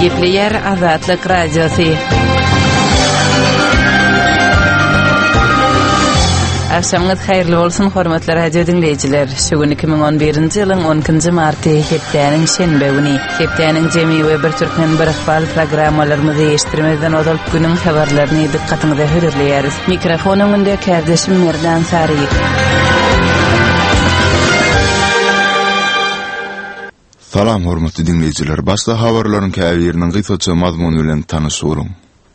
Gepleyer Azatlık Radyosu. Akşamınız hayırlı olsun hormatly radio dinleyijiler. Şugun 2011-nji ýylyň 10-njy marty hepdeniň şenbe güni. Hepdeniň jemi we bir türkmen bir ahval programmalarymyzy eşitdirmeden odalyp günüň habarlaryny dikkatiňize höderleýäris. Mikrofon öňünde kardeşim Merdan Sary. Salam hormatly dinleyijiler. Başda habarlaryň käbiriniň gysgaça mazmuny bilen tanyşyryň.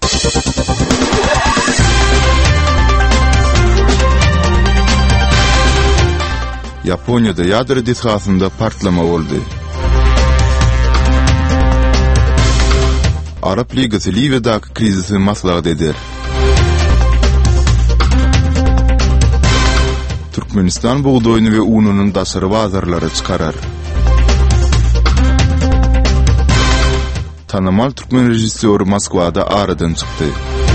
Japonya'da ýadro dehasynda partlama boldy. Arap Ligasy Libyadaky krizisi maslahat eder. Türkmenistan buğdoýuny we ununyň daşary bazarlara çykarar. Tanamal Türkmen rejissöri Moskwada aradan çykdy.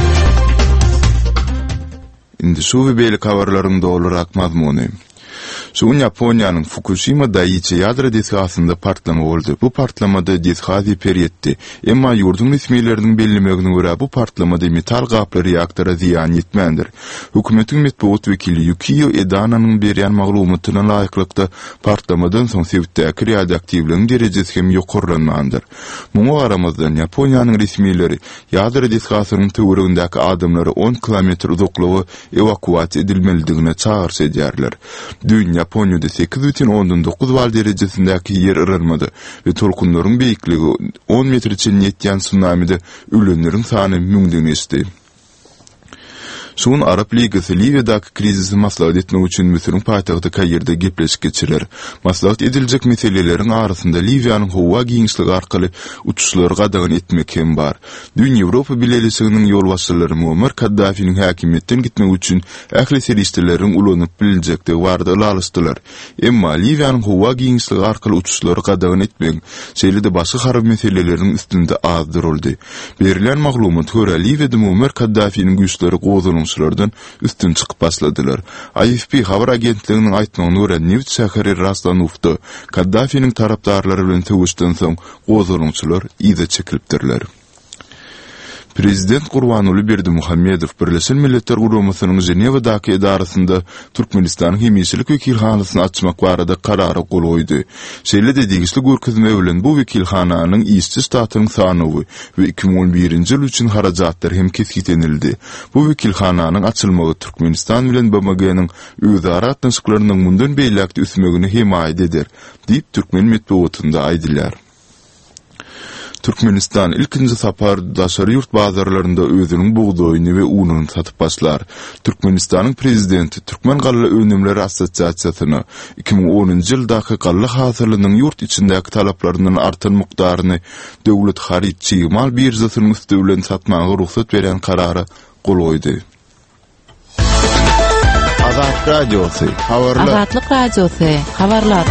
Indi şu we beýle habarlaryň dolurak mazmuny. Şuň Ýaponiýanyň Fukushima Daiichi ýadro dehasynda partlama boldy. Bu partlamada dehas ýeper ýetdi. Emma ýurdun resmiýetleriniň bellemegine görä bu partlamada metal gaply reaktora ziýan ýetmändir. Hökümetiň medeniýet wekili Yukio Edananyň berýän maglumatyna laýyklykda partlamadan soň sebäpdäki radioaktiwligiň derejesi hem ýokarlanmandyr. Muňa garamazdan Ýaponiýanyň resmiýetleri ýadro dehasynyň töweregindäki adamlary 10 kilometr uzaklygy evakuasiýa edilmelidigine çağırş edýärler. Japonya'da 8,9 bal derejesindäki yer ırarmady we tolkunlaryň beýikligi 10 metr çen ýetýän tsunamide ölenleriň sany müňden geçdi. Şuň Arap Ligasy Libyadaky krizisi maslahat etmek üçin Misiriň paýtagty Kairde gepleşik geçirer. Maslahat ediljek meseleleriň arasynda Libyanyň howa giňişligi arkaly uçuşlary gadagan etmek hem bar. Dün Ýewropa bilelisiniň ýolbaşçylary Muammar Kaddafiň häkimetden gitmek üçin ähli serişdeleriň ulanyp biljektigi bardy alýstylar. Emma Libyanyň howa giňişligi arkaly uçuşlary gadagan etmek şeýle-de başga harap meseleleriň üstünde az duruldy. Berilen maglumat görä Libyada Muammar Kaddafiň güýçleri gozulmuşlardan üstün çıkıp başladılar. AFP habar agentliginiň aýtmagyna görä Neft şäheri Raslanufda Kaddafiň tarapdarlary bilen töwüşden soň gozulmuşlar ýa-da çekilipdirler. Prezident Gurbanuly Berdimuhammedow Birleşen Milletler Guramasynyň Ženewadaky edarasynda Türkmenistanyň hemýeçilik wekilhanasyny açmak barada karara gol goýdy. Şeýle-de degişli görkezme bilen bu wekilhananyň işçi ştatynyň sanyny we 2011-nji ýyl üçin harajatlar hem keskinlenildi. Bu wekilhananyň açylmagy Türkmenistan bilen BMG-niň özara atnaşyklarynyň mundan beýlekde üsmegini hemaýet eder, diýip Türkmen medeniýetinde aýdylýar. Türkmenistan ilkinji sapar daşary ýurt bazarlarynda özüniň buğdoýuny we ununy satyp başlar. Türkmenistanyň prezidenti Türkmen Galla Önümleri Assosiasiýasyny 2010-njy ýyldaky galla hasyrlygynyň ýurt içindäki talaplarynyň artan mukdaryny döwlet haritçy mal birjasynyň üstünden satmagy ruhsat beren karary gol goýdy. Azatlyk Radiosu habarlar. Azatlyk Radiosu habarlar.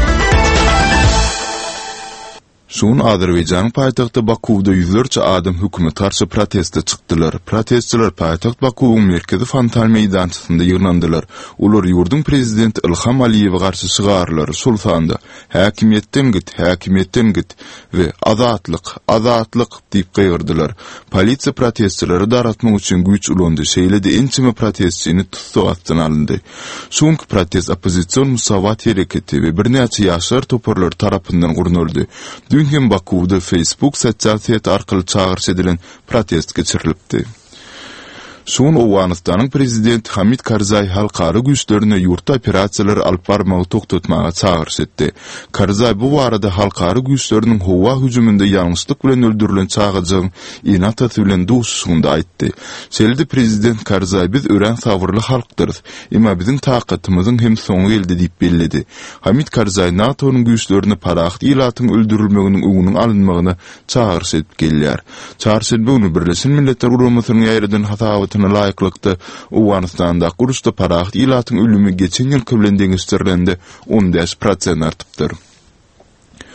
Şuň Azerbaýjanyň paýtagty Bakuwda ýüzlerçe adam hökümet karşı proteste çykdylar. Protestçiler paýtagt Bakuwyň merkezi Fantal meýdançysynda ýygnandylar. Olar ýurdun prezidenti Ilham Aliýewe garşy çygarlar. Şol sanda häkimetden git we azatlyk diýip gaýyrdylar. Polisiýa protestçileri daratmak üçin güýç ulandy. Şeýle-de ençime protestçini tutsagatdan alındy. Şuňky protest opozisiýon musawat hereketi we birnäçe ýaşar toparlar tarapyndan gurnuldy. Hem Bakuwda Facebook sosial arkaly çağırş edilen protest geçirilipdi. Şuň Owganystanyň prezidenti Hamid Karzai halkary güýçlerine ýurtda operasiýalar alyp barmagy toktatmaga çağırş etdi. Karzai bu barada halkary güýçleriniň howa hüjüminde ýalňyşlyk bilen öldürilen çağajagyň inatasy bilen duşuşynda aýtdy. Şeýle-de prezident Karzai biz ören sabırly halkdyryz. Emma biziň takatymyzyň hem soňy geldi diýip belledi. Hamid Karzai NATO'nyň güýçlerini parahat ilatyň öldürilmeginiň öňüniň alynmagyna çağırş edip gelýär. Çağırş edilmegini Birleşen Milletler Guramasynyň ýaýradan hasabatyna laýyklykda Owganystanda guruşda parahat ilatyň ölümi geçen ýyl bilen deňişdirilende 10% artypdyr.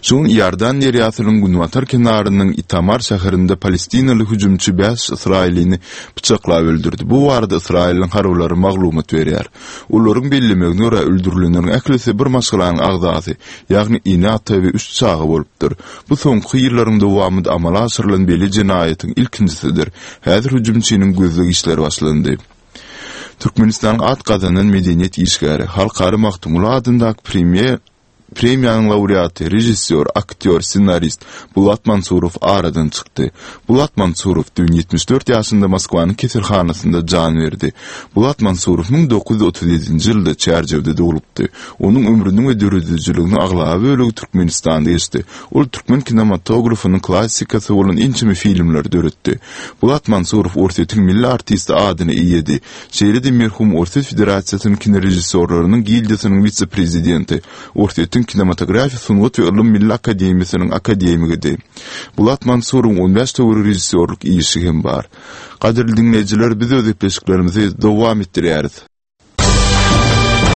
Şoň Ýardan deriýasynyň Günwatar kenarynyň Itamar şäherinde Palestinaly hüjümçi 5 İsrailini bıçaklap öldürdi. Bu barada İsrailin harwlary maglumat berýär. Olaryň bellemegine görä öldürilenlerin äklisi bir maşgalanyň agdazy, ýagny inata we üst çağı bolupdyr. Bu soňky ýyllaryň dowamında amala aşyrylan beli jinaýatyň ilkincisidir. Häzir hüjümçiniň gözlegi işleri başlandy. Türkmenistanyň atgazanan medeniýet işgäri Halkary Mahtumul adyndaky premiýanyň laureaty, rejissor, aktyor, senarist Bulat Mansurov aradan çykdy. Bulat Mansurov 74 ýaşynda Moskwanyň keselhanasynda jan berdi. Bulat Mansurov 1937-nji ýylda Çerjewde dowulupdy. Onuň ömrüniň we döredijiligini aglaby bölegi Türkmenistanda geçdi. Ol türkmen kinematografynyň klassikasy bolan inçimi filmler döretdi. Bulat Mansurov Orsetň milli artisti adyny iýedi. Şeýle-de merhum Orset Federasiýasynyň kino rejissorlarynyň gildiýasynyň vitse-prezidenti, Orsetň Kinematografiýa Sunwat we Ilim Milli Akademiýasynyň akademigidi. Bulat Mansurow 15 töwür rejissorluk işi hem bar. Gaderli dinleyijiler, biz öz epeşiklerimizi dowam etdirýäris.